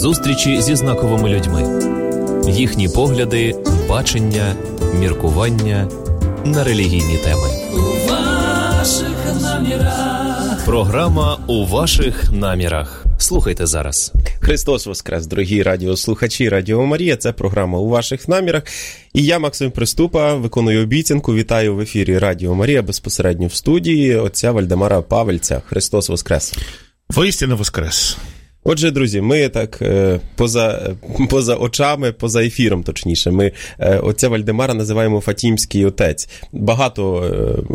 Зустрічі зі знаковими людьми. Їхні погляди, бачення, міркування на релігійні теми. У ваших намірах. Програма «У ваших намірах». Слухайте зараз. Христос Воскрес, дорогі радіослухачі Радіо Марія. Це програма «У ваших намірах». І я, Максим Приступа, виконую обіцянку. Вітаю в ефірі Радіо Марія безпосередньо в студії отця Вальдемара Павельця. Христос Воскрес. Воістину Воскрес. Отже, друзі, ми так поза очами, поза ефіром, точніше, ми отця Вальдемара називаємо Фатімський отець. Багато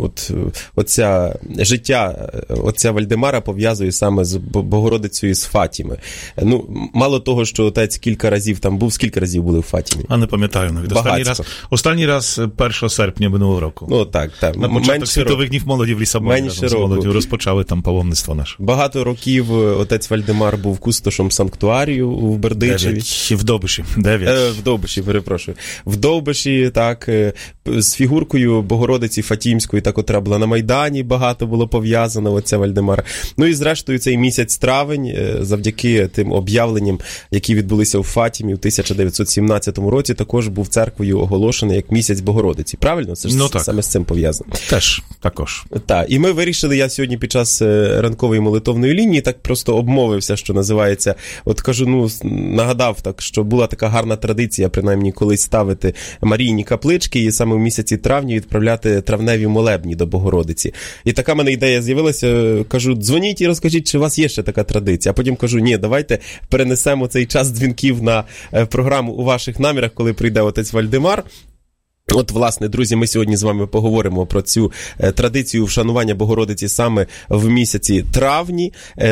життя отця Вальдемара пов'язує саме з Богородицею з Фатіми. Ну, мало того, що отець кілька разів там був, скільки разів були в Фатімі? А не пам'ятаю навіть. Останній раз 1 серпня минулого року. Ну, так. На початок Світових днів молоді в Лісабоні з молоддю розпочали там паломництво наше. Багато років отець Вальдемар був кустошом санктуарію в Бердичеві. В Довбиші. 9. В Довбиші, перепрошую. В Довбиші, так, з фігуркою Богородиці Фатімської, та котра була на Майдані, багато було пов'язано отця Вальдемара. Ну і зрештою цей місяць травень, завдяки тим об'явленням, які відбулися у Фатімі в 1917 році, також був церквою оголошений як місяць Богородиці. Правильно? Це ж саме з цим пов'язано. Теж, також. Так, і ми вирішили, я сьогодні під час ранкової молитовної лінії так просто обмовився, що називається, от кажу, нагадав так, що була така гарна традиція, принаймні колись ставити Марійні каплички і саме в місяці травня відправляти травневі молебні до Богородиці. І така мене ідея з'явилася, кажу, дзвоніть і розкажіть, чи у вас є ще така традиція. А потім кажу, ні, давайте перенесемо цей час дзвінків на програму «У ваших намірах», коли прийде отець Вальдемар. От, власне, друзі, ми сьогодні з вами поговоримо про цю традицію вшанування Богородиці саме в місяці травні,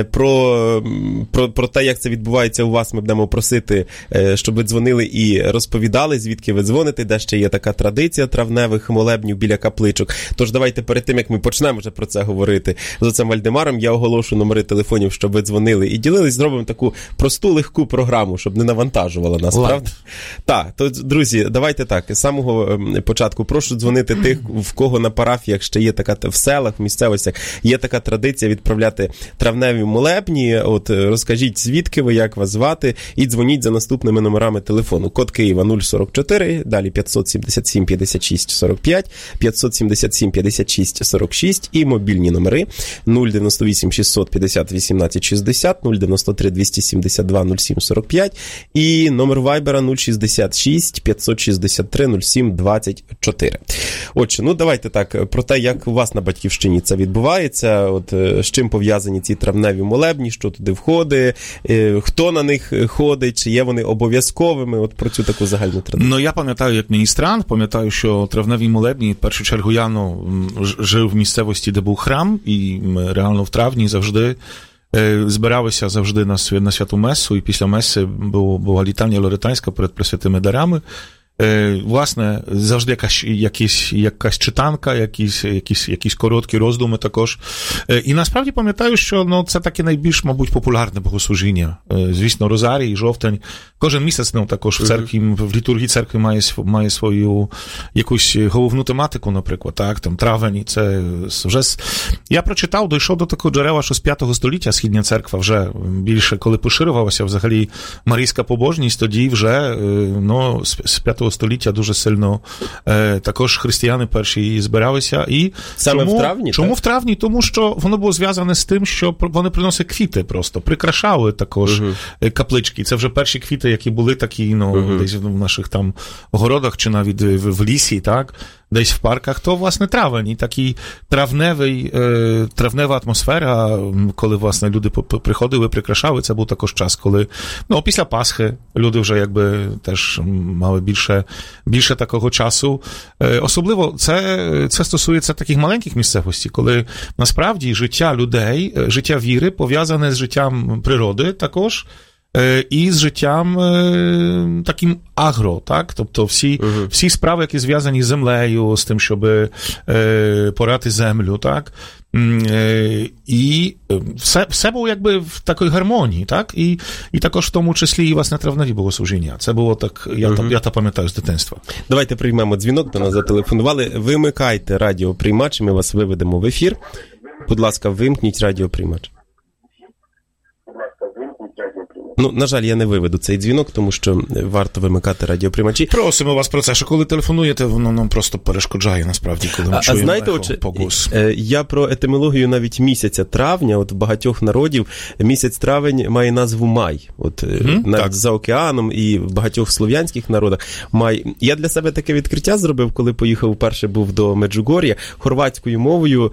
про те, як це відбувається у вас, ми будемо просити, щоб ви дзвонили і розповідали, звідки ви дзвоните, де ще є така традиція травневих молебнів біля капличок. Тож давайте перед тим, як ми почнемо вже про це говорити з отцем Вальдемаром, я оголошу номери телефонів, щоб ви дзвонили і ділились, зробимо таку просту, легку програму, щоб не навантажувала нас, правда? Так, то, друзі, давайте так, з самого початку. Прошу дзвонити тих, в кого на парафіях ще є така, в селах, в місцевостях є така традиція відправляти травневі молебні. От розкажіть, звідки ви, як вас звати, і дзвоніть за наступними номерами телефону. Код Києва 044, далі 577 56 45, 577 56 46 і мобільні номери 098 650 18 60, 093 272 07 45 і номер Вайбера 066 563 07 24. Отже, давайте так, про те, як у вас на Батьківщині це відбувається, от з чим пов'язані ці травневі молебні, що туди входить, хто на них ходить, чи є вони обов'язковими, от про цю таку загальну традицію. Я пам'ятаю, як міністрант, пам'ятаю, що травневі молебні, в першу чергу я жив в місцевості, де був храм, і ми реально в травні завжди збиралися на святу месу, і після меси була літання лоретанська перед пресвятими дарами. Власне, завжди якась читанка, якісь короткі роздуми також. І насправді пам'ятаю, що це таке найбільш, мабуть, популярне богослужіння. Звісно, Розарій, жовтень. Кожен місяць також в церкві, в літургії церкви має свою якусь головну тематику, наприклад. Так, там травень, це вже... Я прочитав, дійшов до такого джерела, що з 5 століття Східня церква вже більше, коли поширювалася взагалі марійська побожність, тоді вже, з 5 століття дуже сильно також християни перші збиралися. І саме в травні? Чому в травні? Тому що воно було зв'язане з тим, що вони приносили квіти просто, прикрашали також каплички. Це вже перші квіти, які були такі, десь в наших там городах, чи навіть в лісі, так, десь в парках, то, власне, травень. І такий травнева атмосфера, коли, власне, люди приходили, прикрашали, це був також час, коли, після Пасхи люди вже, якби, теж мали більше такого часу. Особливо це стосується таких маленьких місцевостей, коли, насправді, життя людей, життя віри пов'язане з життям природи також, і з життям таким агро, так? Тобто всі справи, які зв'язані з землею, з тим, щоб порати землю, так? І все було якби в такій гармонії, так? І також в тому числі і, власне, травневі богослужіння. Це було так, я то пам'ятаю з дитинства. Давайте приймемо дзвінок, до нас зателефонували. Вимикайте радіоприймач, ми вас виведемо в ефір. Будь ласка, вимкніть радіоприймач. Ну, на жаль, я не виведу цей дзвінок, тому що варто вимикати радіоприймачі. Просимо вас про це, що коли телефонуєте, воно нам просто перешкоджає, насправді, коли ми чуємо ехо погус. Я про етимологію навіть місяця травня, от в багатьох народів місяць травень має назву май. От навіть так. За океаном і в багатьох слов'янських народах май. Я для себе таке відкриття зробив, коли поїхав вперше був до Меджугор'я. Хорватською мовою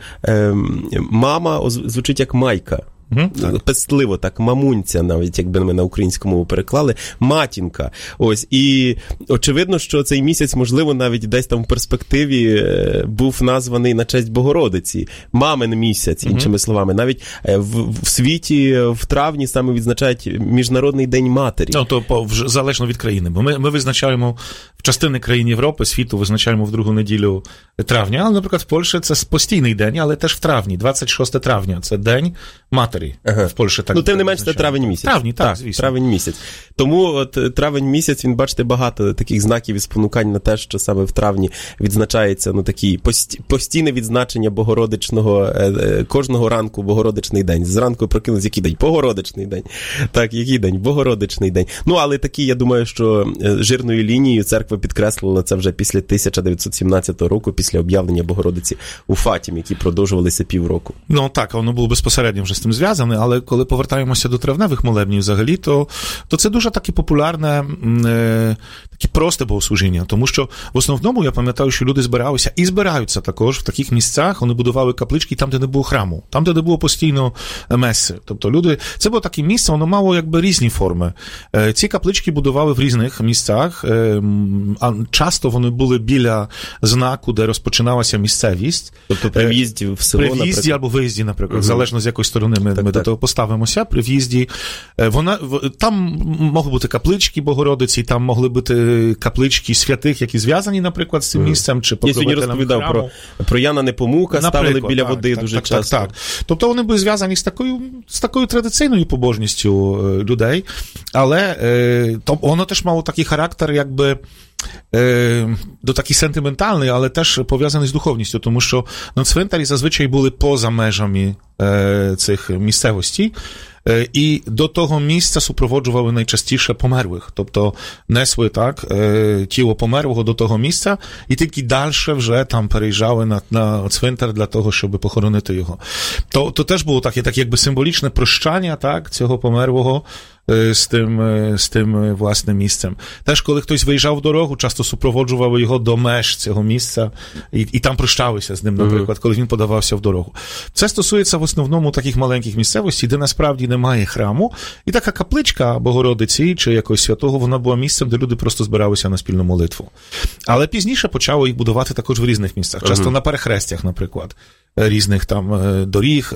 мама звучить як майка. Пестливо, так, мамунця, навіть якби ми на українську мову переклали, матінка. Ось, і очевидно, що цей місяць, можливо, навіть десь там в перспективі був названий на честь Богородиці. Мамин місяць, іншими словами. Навіть в світі в травні саме відзначають Міжнародний день матері. Ну, то залежно від країни. Бо ми визначаємо в частини країн Європи, світу визначаємо в другу неділю травня, але, наприклад, в Польщі це постійний день, але теж в травні, 26 травня, це День матері. Ага. В Польщі так. Ну, тим не менш, це травень місяць. Травні, так, звісно. Травень місяць. Тому от травень місяць, він, бачите, багато таких знаків і спонукань на те, що саме в травні відзначається, ну, такі постійне відзначення Богородичного, кожного ранку Богородичний день. Зранку прокинулись, який день? Богородичний день. Так, який день? Богородичний день. Ну, але такі, я думаю, що жирною лінією церква підкреслила це вже після 1917 року, після об'явлення Богородиці у Фатімі, які продовжувалися півроку. Ну, так, воно було безпосередньо вже з тим зв'язане, але коли повертаємося до травневих молебнів взагалі, то це дуже таке популярне, таке просте богослужіння, тому що в основному я пам'ятаю, що люди збиралися і збираються також в таких місцях, вони будували каплички там, де не було храму, там, де не було постійно меси. Тобто люди, це було таке місце, воно мало якби різні форми. Ці каплички будували в різних місцях, а часто вони були біля знаку, де розпочиналася місцевість. Тобто при в'їзді в село, наприклад. При в'їзді або виїзді, наприклад, залежно з якої сторони ми до того поставимося, при в'їзді. Там могли бути каплички Богородиці, там могли бути каплички святих, які зв'язані, наприклад, з цим місцем, чи покровителем храму. Я сьогодні розповідав про Яна Непомука, ставили біля води дуже часто. Так. Тобто вони були зв'язані з такою традиційною побожністю людей, але воно теж мало такий характер, якби, такий сентиментальний, але теж пов'язаний з духовністю, тому що на цвинтарі зазвичай були поза межами цих місцевостей, і до того місця супроводжували найчастіше померлих, тобто несли так тіло померлого до того місця, і тільки далі вже там переїжджали на цвинтар для того, щоб похоронити його. То теж було таке якби символічне прощання, так, цього померлого з тим власним місцем. Теж, коли хтось виїжджав в дорогу, часто супроводжували його до меж цього місця і там прощалися з ним, наприклад, коли він подавався в дорогу. Це стосується в основному таких маленьких місцевостей, де насправді немає храму, і така капличка Богородиці чи якогось святого, вона була місцем, де люди просто збиралися на спільну молитву. Але пізніше почало їх будувати також в різних місцях, часто на перехрестях, наприклад, різних там доріг,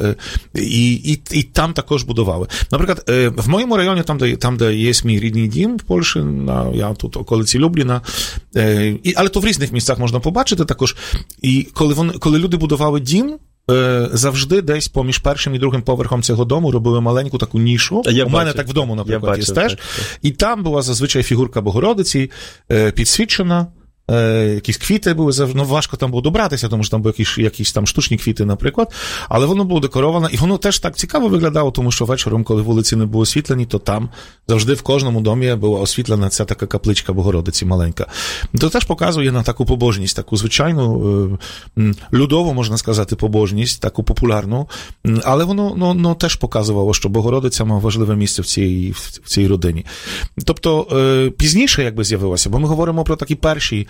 і там також будували. Наприклад, в моєму районі, там, де є мій рідний дім в Польщі, я тут околиці Любліна, але то в різних місцях можна побачити також, і коли люди будували дім, завжди десь поміж першим і другим поверхом цього дому робили маленьку таку нішу. У мене так вдома, наприклад, є теж. І там була зазвичай фігурка Богородиці, підсвічена, якісь квіти були, важко там було добратися, тому що там були якісь там штучні квіти, наприклад, але воно було декоровано, і воно теж так цікаво виглядало, тому що вечором, коли вулиці не були освітлені, то там завжди в кожному домі була освітлена ця така капличка Богородиці маленька. То теж показує на таку побожність, таку звичайну, людову, можна сказати, побожність, таку популярну, але воно теж показувало, що Богородиця має важливе місце в цій родині. Тобто, пізніше якби з'явилося, бо ми говоримо про такі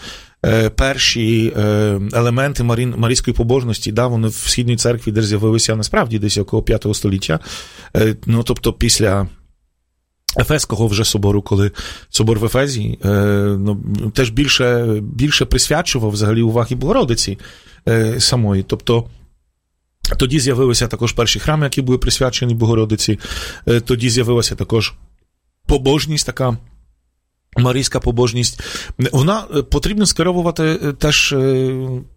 перші елементи марійської побожності, вони в Східній церкві десь з'явилися насправді десь около 5 століття, тобто після Ефеського вже собору, коли собор в Ефезі теж більше присвячував взагалі уваги Богородиці самої, тобто тоді з'явилися також перші храми, які були присвячені Богородиці, тоді з'явилася також побожність така, марійська побожність, вона потрібно скеровувати теж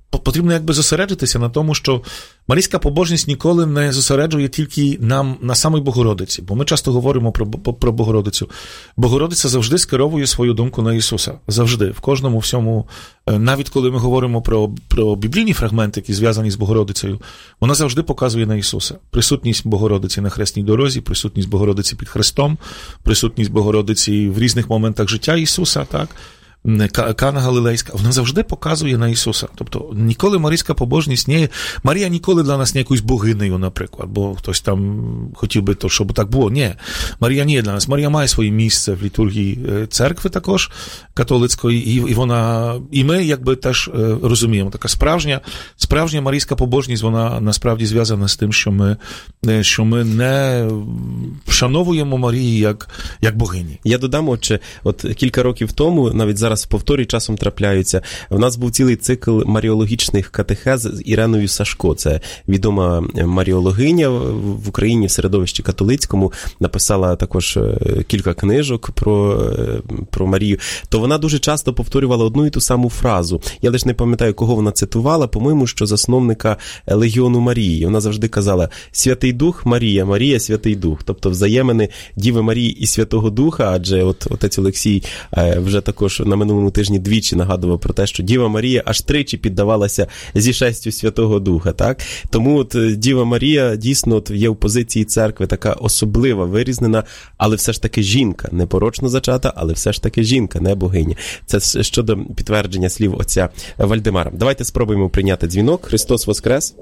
потрібно якби зосередитися на тому, що марійська побожність ніколи не зосереджує тільки на самій Богородиці, бо ми часто говоримо про Богородицю. Богородиця завжди скеровує свою думку на Ісуса. Завжди, в кожному всьому, навіть коли ми говоримо про біблійні фрагменти, які зв'язані з Богородицею, вона завжди показує на Ісуса. Присутність Богородиці на хресній дорозі, присутність Богородиці під хрестом, присутність Богородиці в різних моментах життя Ісуса, так? Кана Галилейська, вона завжди показує на Ісуса. Тобто ніколи марійська побожність не... Марія ніколи для нас не якоюсь богинею, наприклад, бо хтось там хотів би, щоб так було. Ні, Марія не є для нас. Марія має своє місце в літургії церкви також, католицької, і вона, і ми якби теж розуміємо, така справжня марійська побожність, вона насправді зв'язана з тим, що ми не вшановуємо Марії як богині. Я додам, от кілька років тому, навіть зараз в повторі часом трапляються. В нас був цілий цикл маріологічних катехез з Іреною Сашко. Це відома маріологиня в Україні, в середовищі католицькому, написала також кілька книжок про Марію. То вона дуже часто повторювала одну і ту саму фразу. Я лише не пам'ятаю, кого вона цитувала, по-моєму, що засновника Легіону Марії. Вона завжди казала: Святий Дух, Марія, Марія, Святий Дух. Тобто взаємини Діви Марії і Святого Духа, адже отець Олексій вже також на минулому тижні двічі нагадував про те, що Діва Марія аж тричі піддавалася зішестю Святого Духа, так? Тому Діва Марія дійсно є в позиції церкви така особлива, вирізнена, але все ж таки жінка, непорочно зачата, але все ж таки жінка, не богиня. Це щодо підтвердження слів отця Вальдемара. Давайте спробуємо прийняти дзвінок. Христос Воскрес!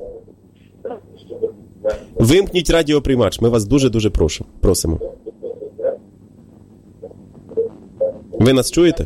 Вимкніть радіоприймач, ми вас дуже-дуже просимо. Ви нас чуєте?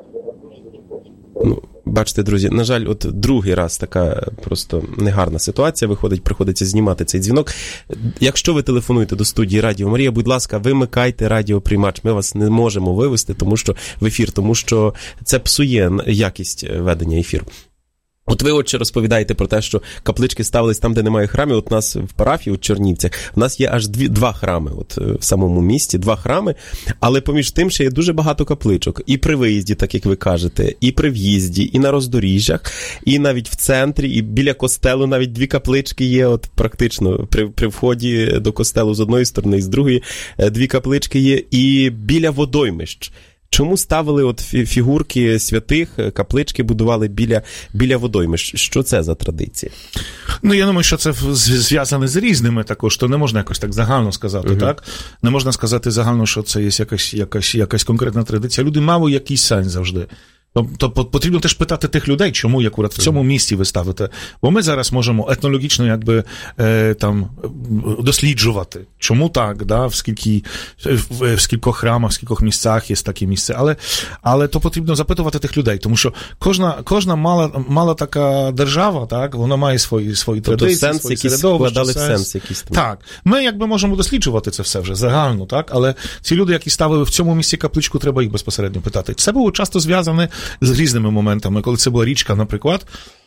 Бачите, друзі, на жаль, от другий раз така просто негарна ситуація виходить, приходиться знімати цей дзвінок. Якщо ви телефонуєте до студії Радіо Марія, будь ласка, вимикайте радіоприймач. Ми вас не можемо вивести в ефір, тому що це псує якість ведення ефіру. От ви, отче, розповідаєте про те, що каплички ставились там, де немає храмів. От у нас в парафії, у Чернівцях, у нас є аж два храми, от в самому місті, 2 храми, але поміж тим ще є дуже багато капличок. І при виїзді, так як ви кажете, і при в'їзді, і на роздоріжжях, і навіть в центрі, і біля костелу навіть 2 каплички є, от практично при вході до костелу з одної сторони і з другої 2 каплички є, і біля водоймищ. Чому ставили от фігурки святих, каплички будували біля водоймищ? Що це за традиція? Я думаю, що це зв'язане з різними також, то не можна якось так загально сказати, так? Не можна сказати загально, що це є якась конкретна традиція. Люди мали якийсь сенс завжди. То потрібно теж питати тих людей, чому акурат в цьому місці ви ставите. Бо ми зараз можемо етнологічно якби там досліджувати, чому так, да, в скількох храмах, в скількох місцях є такі місця. Але то потрібно запитувати тих людей, тому що кожна мала така держава, так, вона має свої традиції, сенс, свої середовища. Сенс якийсь. Так, ми якби можемо досліджувати це все вже загально, так, але ці люди, які ставили в цьому місці капличку, треба їх безпосередньо питати. Це було часто зв'язане з різними моментами. Коли це була річка, наприклад,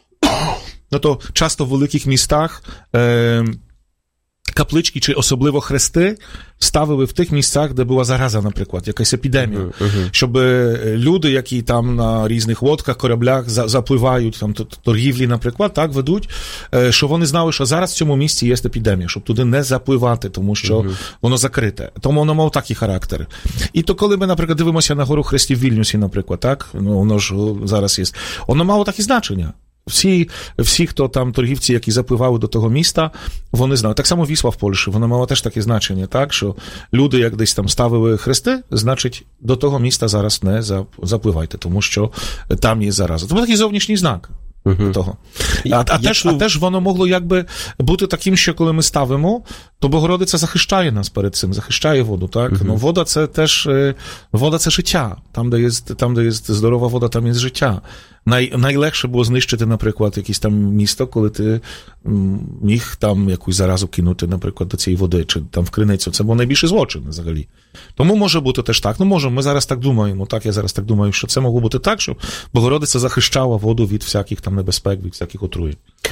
то часто в великих містах каплички чи особливо хрести ставили в тих місцях, де була зараза, наприклад, якась епідемія. Щоб люди, які там на різних лодках, кораблях запливають, там торгівлі, наприклад, так ведуть, що вони знали, що зараз в цьому місці є епідемія, щоб туди не запливати, тому що воно закрите. Тому воно мав такий характер. І то, коли ми, наприклад, дивимося на гору хрестів в Вільнюсі, наприклад, так, воно ж зараз є, воно мало такі значення. Всі, хто там торгівці, які запливали до того міста, вони знали. Так само Вісла в Польщі, вона мала теж таке значення, так, що люди, як десь там ставили хрести, значить, до того міста зараз не запливайте, тому що там є зараза. Це був такий зовнішній знак того. А теж воно могло якби бути таким, що коли ми ставимо, то Богородиця захищає нас перед цим, захищає воду, так? Вода це теж, вода це життя. Там, де є здорова вода, там є життя. Найлегше було знищити, наприклад, якесь там місто, коли ти міг там якусь заразу кинути, наприклад, до цієї води, чи там в криницю. Це був найбільший злочин, взагалі. Тому може бути теж так. Ми зараз так думаємо, так, я зараз так думаю, що це могло бути так, що Богородиця захищала воду від всяких там небезпек, від всяких отруєнь.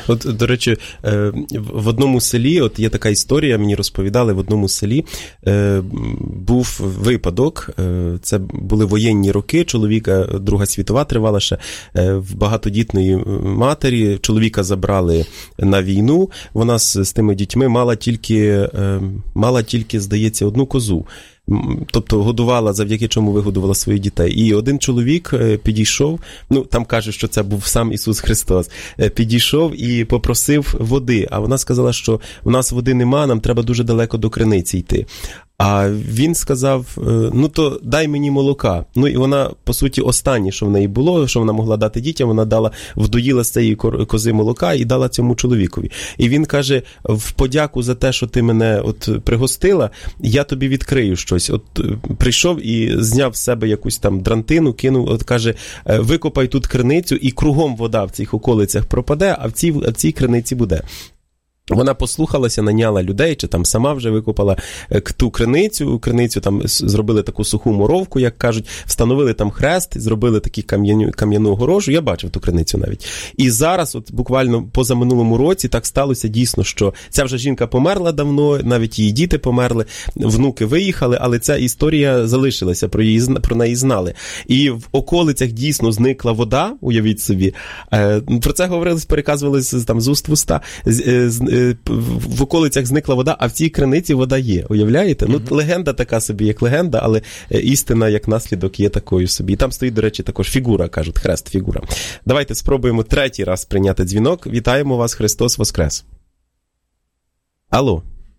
От, до речі, в одному селі, от є така історія, мені розповідали, в одному селі був випадок, це були воєнні роки, чоловіка, Друга світова тривала ще, в багатодітної матері, чоловіка забрали на війну, вона з тими дітьми мала тільки, здається, одну козу. Тобто годувала, завдяки чому вигодувала своїх дітей. І один чоловік підійшов, там каже, що це був сам Ісус Христос, підійшов і попросив води, а вона сказала, що у нас води нема, нам треба дуже далеко до криниці йти. А він сказав, то дай мені молока. І вона, по суті, останнє, що в неї було, що вона могла дати дітям, вона вдоїла з цієї кози молока і дала цьому чоловікові. І він каже, в подяку за те, що ти мене пригостила, я тобі відкрию щось. Прийшов і зняв з себе якусь там дрантину, кинув, каже, викопай тут криницю, і кругом вода в цих околицях пропаде, а в цій криниці буде. Вона послухалася, наняла людей, чи там сама вже викопала ту криницю там зробили таку суху муровку, як кажуть, встановили там хрест, зробили таку кам'яну огорожу, я бачив ту криницю навіть. І зараз, буквально позаминулому році, так сталося дійсно, що ця вже жінка померла давно, навіть її діти померли, внуки виїхали, але ця історія залишилася, про неї знали. І в околицях дійсно зникла вода, уявіть собі, про це говорилось, переказувалось там з уст в уста, в околицях зникла вода, а в цій криниці вода є. Уявляєте? Легенда така собі, як легенда, але істина, як наслідок, є такою собі. І там стоїть, до речі, також фігура, кажуть, хрест, фігура. Давайте спробуємо третій раз прийняти дзвінок. Вітаємо вас, Христос Воскрес. Алло.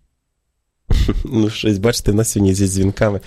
Щось, бачите, в нас сьогодні зі дзвінками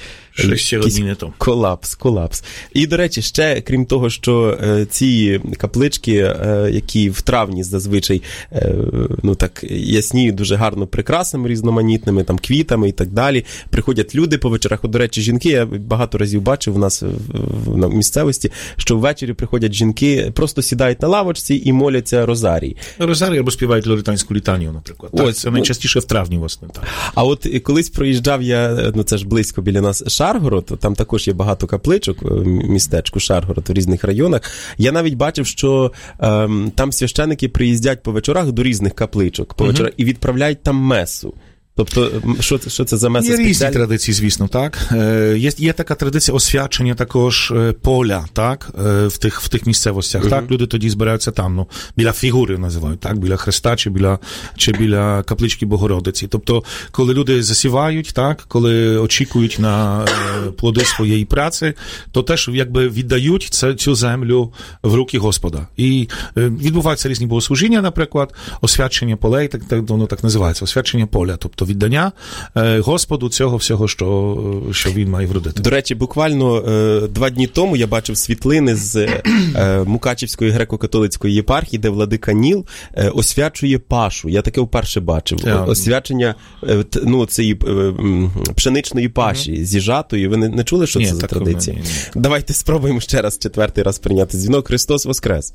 колапс. І, до речі, ще, крім того, що ці каплички, які в травні зазвичай, так, ясніють дуже гарно прикрасами різноманітними, там, квітами і так далі, приходять люди по вечорах. До речі, жінки, я багато разів бачив у нас в місцевості, що ввечері приходять жінки, просто сідають на лавочці і моляться розарій. Розарій або співають лоританську літанію, наприклад. Так, це найчастіше в травні, власне. Так. А от колись проїжджав я, це ж близько біля нас, Шаргород, там також є багато капличок в містечку Шаргород в різних районах. Я навіть бачив, що там священики приїздять по вечорах до різних капличок по вечорах і відправляють там месу. Тобто, що це за меса спеціальна? Є різні традиції, звісно, так. Є така традиція освячення також поля, так, в тих місцевостях, так. Люди тоді збираються там, біля фігури називають, так, біля хреста чи біля каплички Богородиці. Тобто, коли люди засівають, так, коли очікують на плоди своєї праці, то теж якби віддають цю землю в руки Господа. І відбуваються різні богослужіння, наприклад, освячення полей, воно так називається, освячення поля, тобто віддання Господу цього всього, що він має вродити. До речі, буквально 2 дні тому я бачив світлини з Мукачівської греко-католицької єпархії, де владика Ніл освячує пашу. Я таке вперше бачив. Освячення цієї пшеничної паші, зіжатої. Ви не чули, що це за традиція? Ні. Давайте спробуємо ще раз, 4-й раз прийняти дзвінок. Христос Воскрес.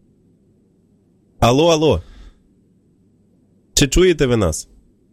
Алло. Чи чуєте ви нас?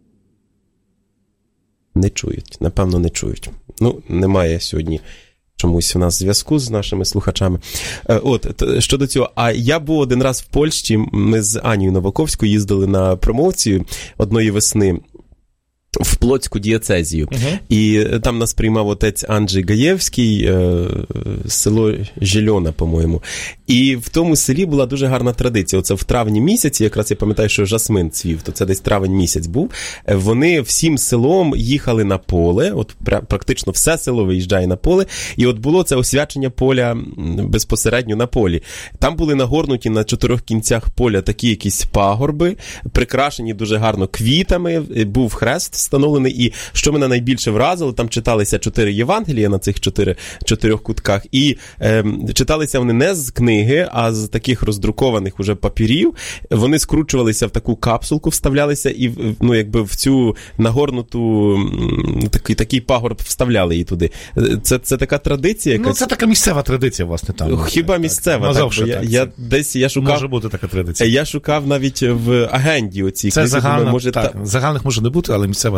Не чують, напевно, не чують. Немає сьогодні чомусь у нас зв'язку з нашими слухачами. Щодо цього, а я був один раз в Польщі, ми з Анією Новаковською їздили на промоцію одної весни в Плотську дієцезію. І там нас приймав отець Анджей Гаєвський, село Жильона, по-моєму. І в тому селі була дуже гарна традиція. Оце в травні місяці, якраз я пам'ятаю, що жасмин цвів, то це десь травень місяць був. Вони всім селом їхали на поле, практично все село виїжджає на поле, і було це освячення поля безпосередньо на полі. Там були нагорнуті на 4 кінцях поля такі якісь пагорби, прикрашені дуже гарно квітами, був хрест встановлений, і що мене найбільше вразило, там читалися 4 Євангелія на цих 4 кутках, і читалися вони не з книги, а з таких роздрукованих уже папірів. Вони скручувалися в таку капсулку, вставлялися і в цю нагорнуту такий пагорб вставляли її туди. Це така традиція якась? Це така місцева традиція, власне, там. Хіба місцева? Я шукав, може бути така традиція. Я шукав навіть в агенді оцій. Це загальних може не бути, але місцева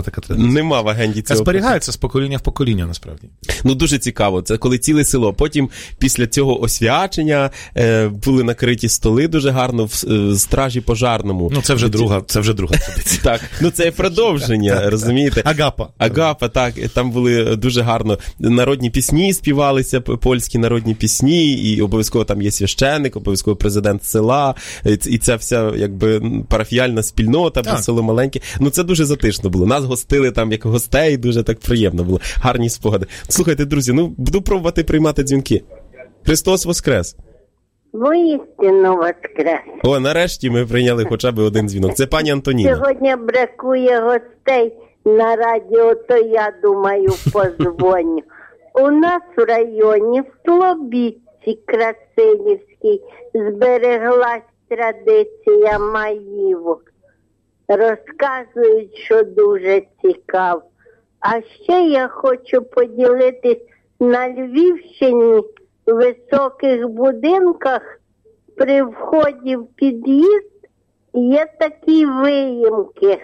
така традиція. Нема в агенді цього. Зберігається з покоління в покоління, насправді. Ну, дуже цікаво. Це коли ціле село. Потім, після цього освячення, були накриті столи дуже гарно в стражі пожарному. Ну, це вже друга традиція. Так, ну це продовження, розумієте? Агапа, так. Там були дуже гарно народні пісні співалися, польські народні пісні, і обов'язково там є священник, обов'язково президент села, і ця вся, якби, парафіяльна спільнота, бо село маленьке. Ну, це дуже затишно було. Нас гостили там як гостей, дуже так приємно було. Гарні спогади. Слухайте, друзі, ну, буду пробувати приймати дзвінки. Христос Воскрес! Воістину воскрес! О, нарешті ми прийняли хоча б один дзвінок. Це пані Антоніна. Сьогодні бракує гостей на радіо, то я думаю, позвоню. У нас в районі, в Слобідці Красилівській, збереглась традиція маївок. Розказують, що дуже цікаво. А ще я хочу поділитись, на Львівщині в високих будинках при вході в під'їзд є такі виїмки,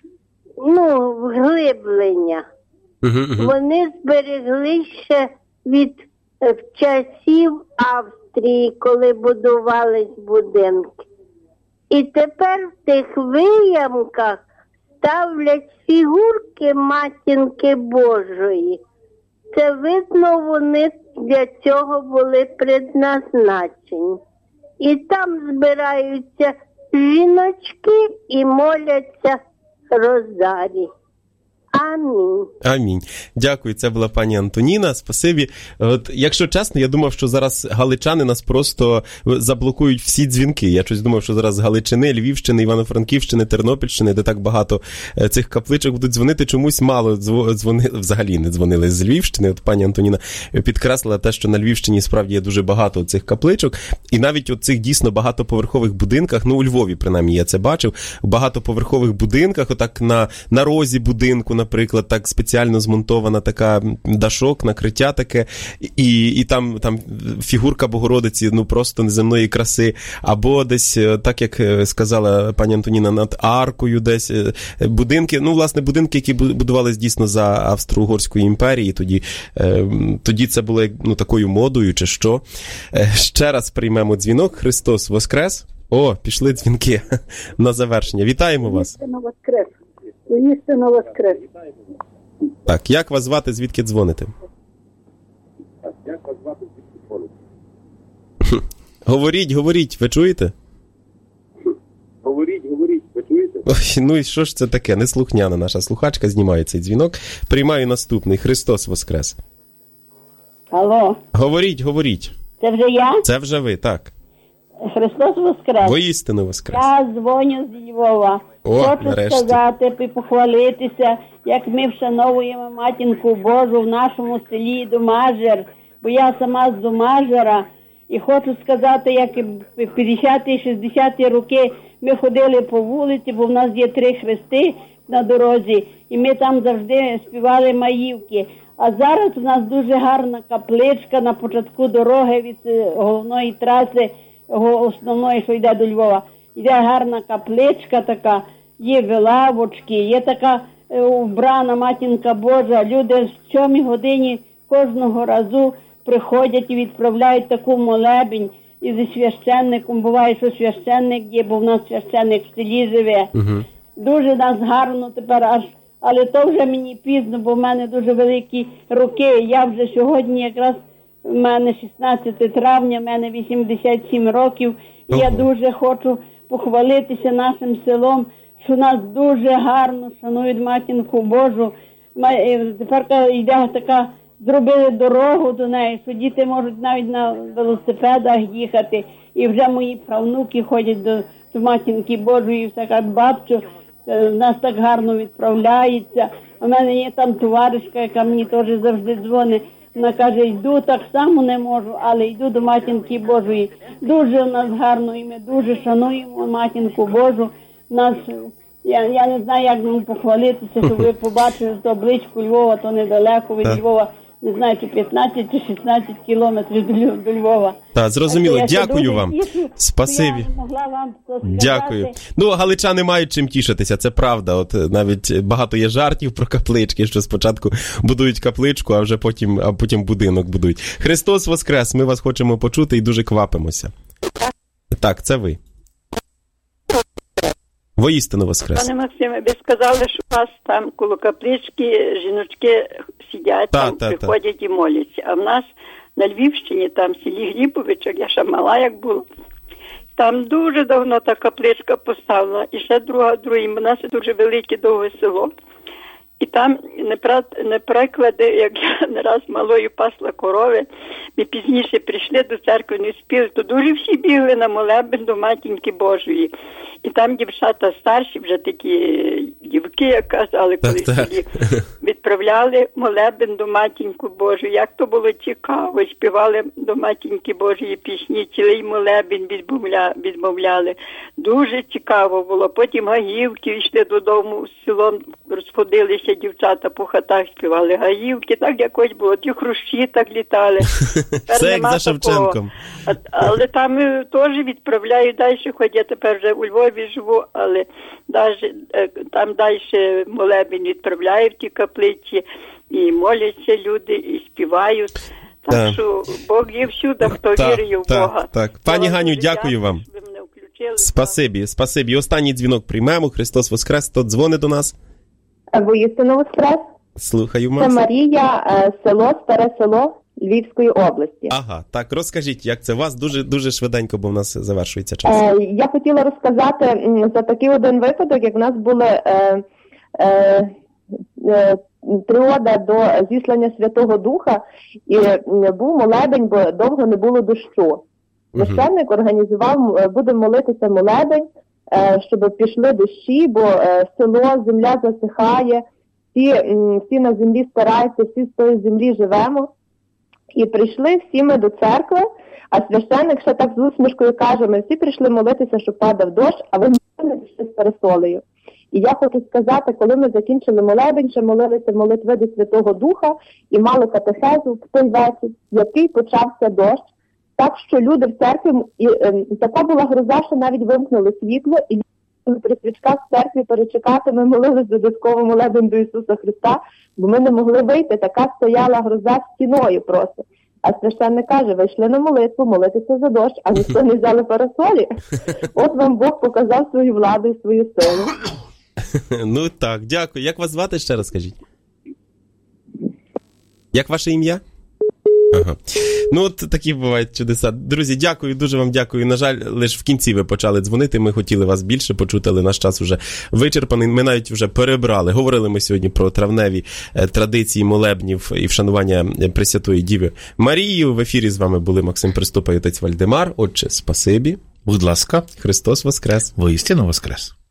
вглиблення. Вони зберегли ще від часів Австрії, коли будувались будинки. І тепер в тих виямках ставлять фігурки Матінки Божої. Це видно, вони для цього були предназначені. І там збираються жіночки і моляться розарій. Амінь. Амінь. Дякую, це була пані Антоніна, спасибі. От, якщо чесно, я думав, що зараз галичани нас просто заблокують всі дзвінки. Я щось думав, що зараз з Галичини, Львівщини, Івано-Франківщини, Тернопільщини, де так багато цих капличок будуть дзвонити, чомусь мало дзвонили, взагалі не дзвонили з Львівщини. От пані Антоніна підкреслила те, що на Львівщині справді є дуже багато цих капличок, і навіть от цих дійсно багатоповерхових будинках, у Львові, принаймні, я це бачив, в багатоповерхових будинках, отак на розі будинку, наприклад, так спеціально змонтована така дашок, накриття таке, і там фігурка Богородиці, просто неземної краси, або десь, так як сказала пані Антоніна, над аркою десь, будинки, власне, будинки, які будувались дійсно за Австро-Угорської імперії, тоді це було такою модою, чи що. Ще раз приймемо дзвінок. Христос Воскрес! О, пішли дзвінки на завершення. Вітаємо вас! Воістину воскрес! Воістину воскрес! Так, як вас звати, звідки дзвоните? Говоріть, ви чуєте? Говоріть, ви чуєте? Ой, і що ж це таке? Неслухняна наша слухачка, знімає цей дзвінок. Приймаю наступний. Христос Воскрес! Алло. Говоріть. Це вже я? Це вже ви, так. Христос Воскрес! Воістину Воскрес! Я дзвоню з Львова. Хочу нарешті сказати і похвалитися, як ми вшановуємо Матінку Божу в нашому селі Домажер, бо я сама з Домажера. І хочу сказати, як в 50-60-ті роки ми ходили по вулиці, бо в нас є 3 хрести на дорозі, і ми там завжди співали маївки. А зараз у нас дуже гарна капличка на початку дороги від головної траси, основної, що йде до Львова. Йде гарна капличка така, є лавочки, є така вбрана Матінка Божа. Люди в 7 годині кожного разу приходять і відправляють таку молебень. І зі священником, буває, що священник є, бо в нас священник в селі живе. Дуже нас гарно тепер але то вже мені пізно, бо в мене дуже великі роки. Я вже сьогодні якраз, в мене 16 травня, в мене 87 років. І я дуже хочу похвалитися нашим селом, що нас дуже гарно шанують Матінку Божу. Тепер йде така, зробили дорогу до неї, що діти можуть навіть на велосипедах їхати. І вже мої правнуки ходять до Матінки Божої, і все кажуть, бабцю, нас так гарно відправляється. У мене є там товаришка, яка мені теж завжди дзвонить. Вона каже, йду, так само не можу, але йду до Матінки Божої. Дуже в нас гарно, і ми дуже шануємо Матінку Божу. Я не знаю, як нам похвалитися, щоб ви побачили табличку Львова, то недалеко від Львова. не знаю, чи 15, чи 16 кілометрів до Львова. Так, зрозуміло. Я Дякую вам. Спасибі. Я могла вам це сказати. Дякую. Ну, галичани мають чим тішитися, це правда. От навіть багато є жартів про каплички, що спочатку будують капличку, а вже потім будинок будують. Христос Воскрес, ми вас хочемо почути і дуже квапимося. Так, це ви. Воістину Воскрес. Пане Максиме, ви сказали, що у вас там коло каплички жіночки сидять, приходять і моляться. А в нас на Львівщині, там в селі Глібовичок, я ще мала як була, там дуже давно та капличка поставлена. І ще другий, у нас дуже велике довге село. І там, неприклади, як я не раз малою пасла корови, ми пізніше прийшли до церкви, не спіли, то дуже всі бігли на молебен до Матінки Божої. І там дівчата старші, вже такі дівки, як казали, коли тоді відправляли молебен до Матінки Божої. Як то було цікаво, співали до Матінки Божої пісні, цілий молебен відмовляли. Дуже цікаво було. Потім гаївки йшли додому, з селом розходилися дівчата по хатах, співали гаївки, так якось було, ті хрущі так літали. Це як за Шевченком. Але там теж відправляють далі, хоч я тепер вже у Львові живу, але там далі молебень відправляють в ті каплиці, і моляться люди, і співають. Так що Бог є всюди, хто вірує в Бога. Так. Пані Ганю, дякую вам. Спасибі. Останній дзвінок приймемо. Христос Воскрес. Хто дзвонить до нас? Воістину Воскрес. Слухаю, Макс. Це Марія, село, Старе Село Львівської області. Ага, так, розкажіть, як це у вас? Дуже швиденько, бо в нас завершується час. Я хотіла розказати за такий один випадок, як в нас були триода до зіслання Святого Духа, і був молебень, бо довго не було дощу. Священник організував, будемо молитися молебень, щоб пішли дощі, бо село, земля засихає, всі на землі стараються, всі з тої землі живемо. І прийшли всі ми до церкви, а священник ще так з усмішкою каже, ми всі прийшли молитися, щоб падав дощ, а ви не пішли з парасолею. І я хочу сказати, коли ми закінчили молебень, ще молилися молитви до Святого Духа і мали катехезу в той вечір, який почався дощ. Так що люди в церкві, така була гроза, що навіть вимкнули світло, і при свічках в церкві перечекати, ми молились додатково молебень до Ісуса Христа, бо ми не могли вийти, така стояла гроза стіною просто. А священник каже, ви йшли на молитву, молитися за дощ, а ніхто не взяли парасолі. От вам Бог показав свою владу і свою силу. Ну так, дякую. Як вас звати, ще раз скажіть? Як ваше ім'я? Ага. Ну, от такі бувають чудеса. Друзі, дякую, дуже вам дякую. На жаль, лише в кінці ви почали дзвонити, ми хотіли вас більше почути, але наш час вже вичерпаний. Ми навіть вже перебрали. Говорили ми сьогодні про травневі традиції молебнів і вшанування Пресвятої Діви Марії. В ефірі з вами були Максим Приступа і отець Вальдемар. Отче, спасибі. Будь ласка. Христос Воскрес. Воістину Воскрес.